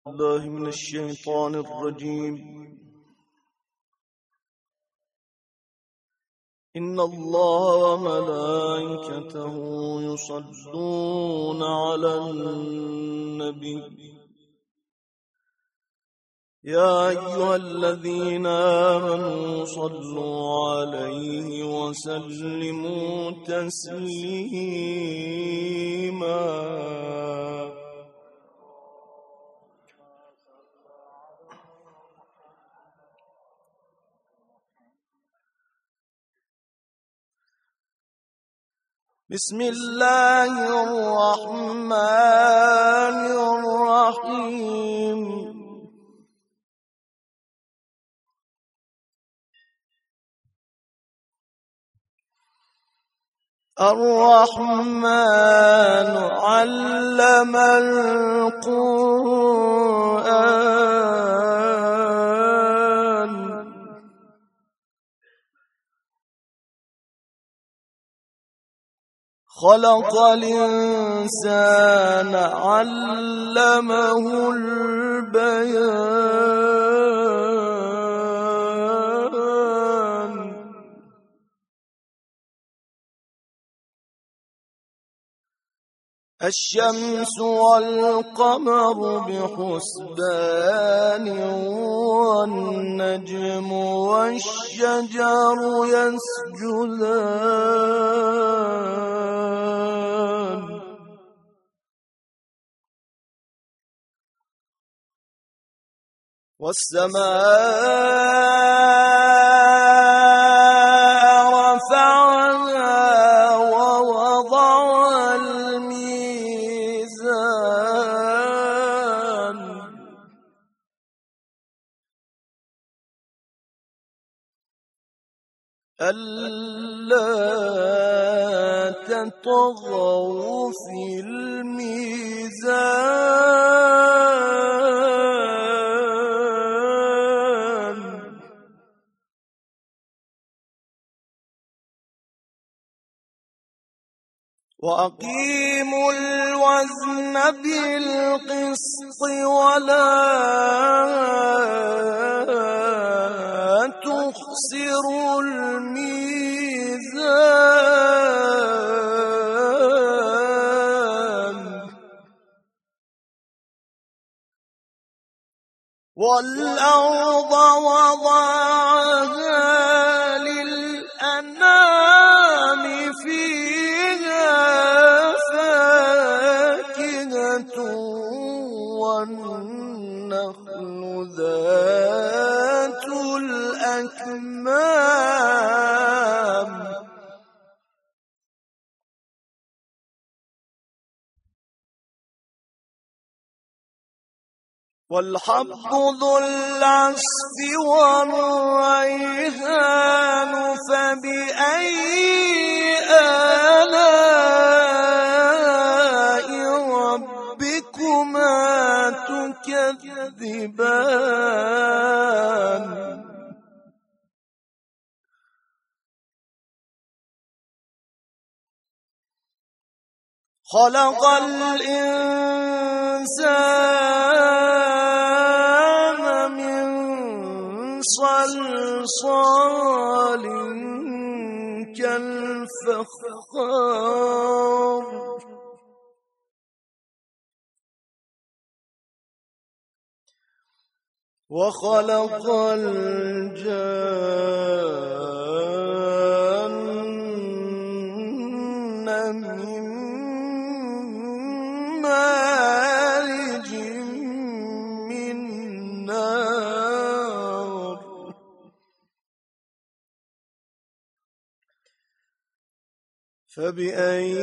بالله من الشيطان الرجيم. إن الله وملائكته يصلون على النبي يا أيها الذين آمنوا صلوا عليه وسلموا تسليما. بسم الله الرحمن الرحيم. الرحمن علم القرآن خلق الإنسان علمه البيان. الشمس والقمر بحسبان والنجم والشجر يسجدان والسماء رفعها ووضع الميزان ألا تطغوا في الميزان وأقيموا الوزن بالقسط ولا تخسروا الميزان والأرض وضعها للأنام فيها فاكهة والنخل ذات الأكمام والحب ذو العصف والريحان فبأي آلاء ربكما تكذبان خلق الإنسان من صلصال كالفخار وخلق الجان من مارج من نار فبأي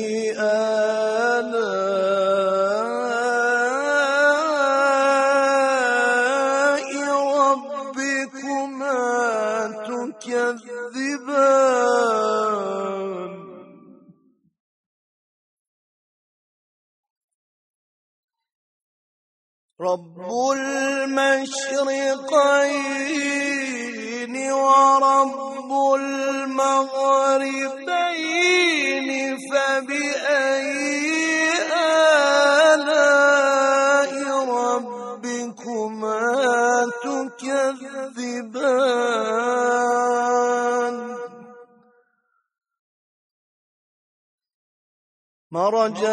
آلاء ربكما تكذبان رب المشرقين ورب المغربين فبأي آلاء ربكما ربكما تكذبان مرج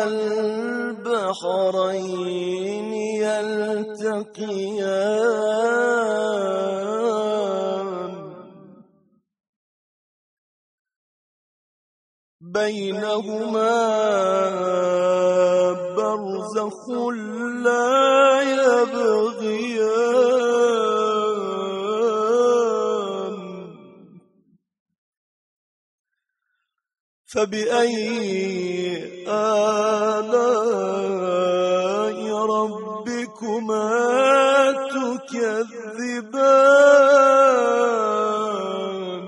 البحرين يلتقيان بينهما برزخ لا يبغيان فبأي آلاء ربكما تكذبان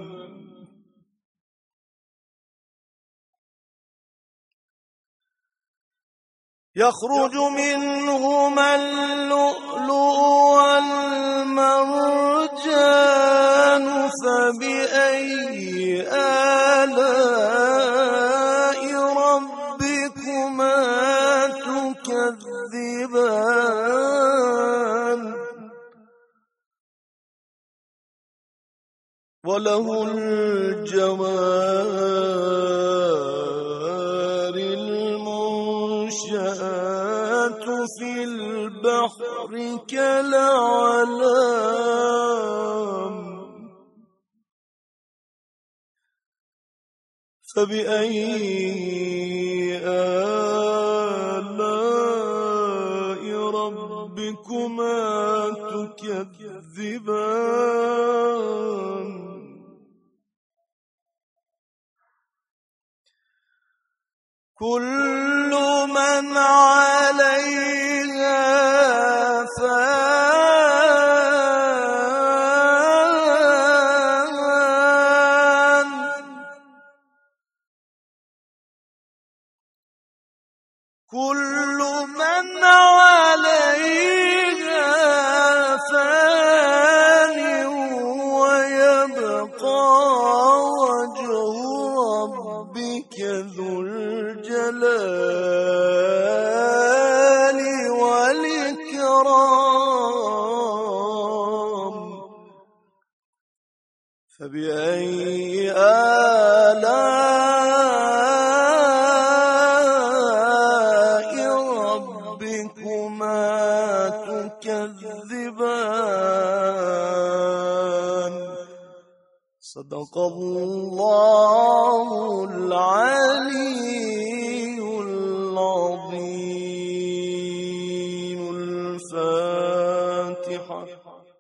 يخرج منهما اللؤلؤ والمرجان فبأي آلاء ربكما تكذبان وله الجوار المنشآت في البحر كالأعلام فبأي آلاء ربكما تكذبان كل من عليها فان كل من عليها فان ويبقى وجه ربك ذو الجلال والإكرام فبأي آلاء ربكما تكذبان صدق الله العلي العظيم الفاتحة.